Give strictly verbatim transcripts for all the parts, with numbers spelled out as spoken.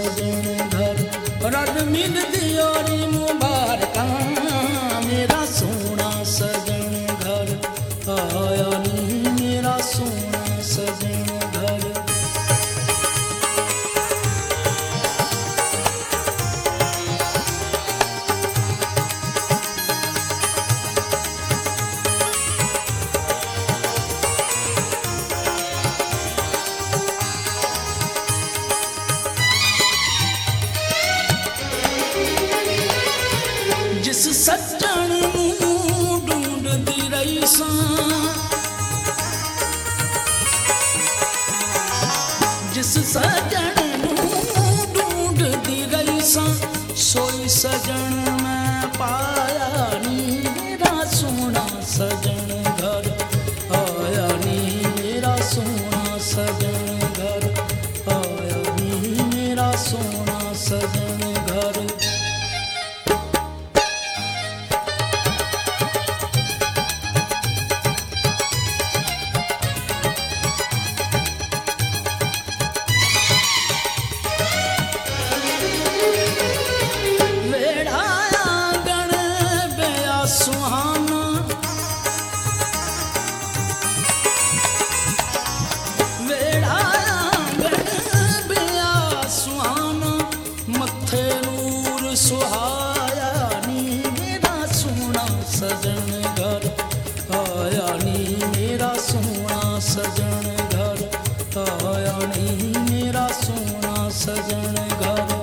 सजन घर। रल मिल दियोरी मुबारका मेरा सोना सजन घर। आया नी मेरा सोना सजन घर। जिस सज्जन नूं ढूंढदी रही सां, जिस सज्जन नूं ढूंढदी रही सां, सोई सजन मैं पाया नी मेरा सोना सजन घर। आया नी मेरा सोना सजन घर। आया नी मेरा सोना सजन घर। सुहाना वेड़ा आंगन बिया सुहाना, मत्थे नूर सुहाया नी मेरा सोना सजन घर। आया नी मेरा सोना सजन घर। आया नी मेरा सोना सजन घर।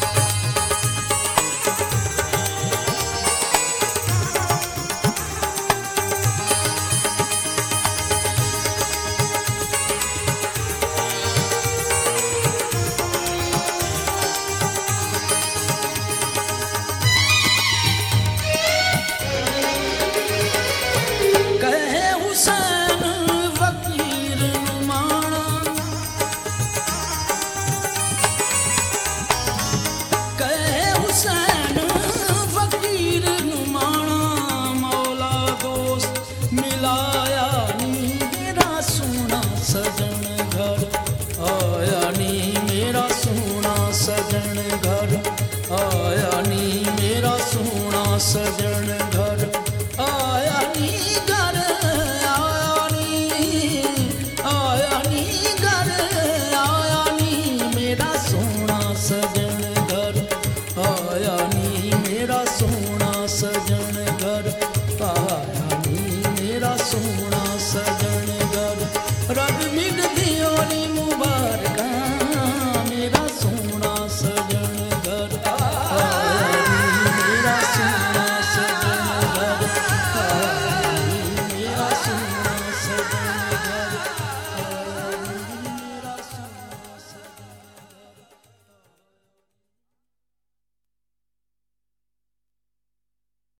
मिलाया नी मेरा सोना सजन घर। आया नी मेरा सोना सजन घर। आया नी मेरा सोना सजन घर। आया नी घर। आया नी आया नी घर। आया नी मेरा सोना सजन घर। आया नी मेरा सोना सजन घर। आया नी मेरा सोना सजन।